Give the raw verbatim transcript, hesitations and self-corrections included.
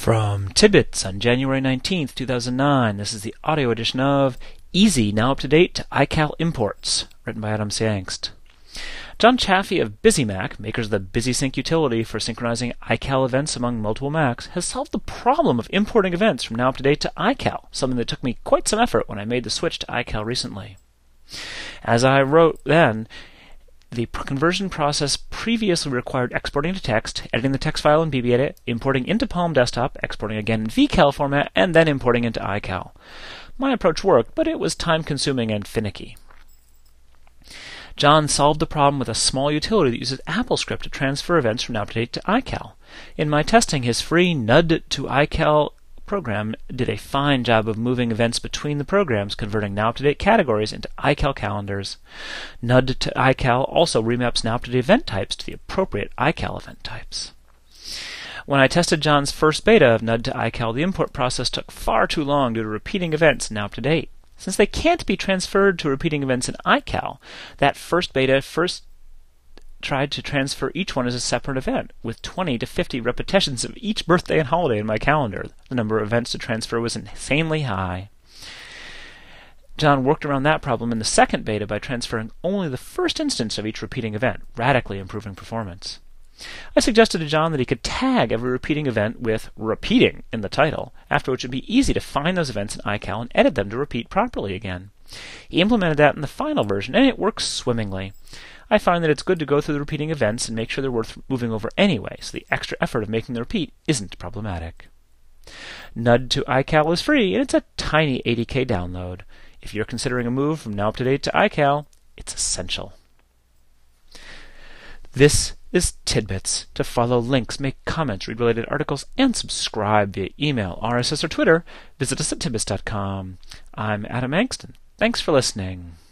From Tidbits on January nineteenth, two thousand nine, this is the audio edition of Easy, Now Up to Date to iCal Imports, written by Adam Siangst. John Chaffee of BusyMac, makers of the BusySync utility for synchronizing iCal events among multiple Macs, has solved the problem of importing events from Now Up to Date to iCal, something that took me quite some effort when I made the switch to iCal recently. As I wrote then, the conversion process previously required exporting to text, editing the text file in BBEdit, importing into Palm Desktop, exporting again in V cal format, and then importing into iCal. My approach worked, but it was time-consuming and finicky. John solved the problem with a small utility that uses AppleScript to transfer events from Now Up to Date to iCal. In my testing, his free N U D to iCal program did a fine job of moving events between the programs, converting Now Up to Date categories into iCal calendars. N U D to iCal also remaps Now Up to Date event types to the appropriate iCal event types. When I tested John's first beta of N U D to iCal, the import process took far too long due to repeating events in Now Up to Date. Since they can't be transferred to repeating events in iCal, that first beta first tried to transfer each one as a separate event, with twenty to fifty repetitions of each birthday and holiday in my calendar. The number of events to transfer was insanely high. John worked around that problem in the second beta by transferring only the first instance of each repeating event, radically improving performance. I suggested to John that he could tag every repeating event with repeating in the title, after which it would be easy to find those events in iCal and edit them to repeat properly again. He implemented that in the final version, and it works swimmingly. I find that it's good to go through the repeating events and make sure they're worth moving over anyway, so the extra effort of making the repeat isn't problematic. N U D to iCal is free, and it's a tiny eighty K download. If you're considering a move from Now Up to Date to iCal, it's essential. This is Tidbits. To follow links, make comments, read related articles, and subscribe via email, R S S, or Twitter, visit us at tidbits dot com. I'm Adam Angston. Thanks for listening.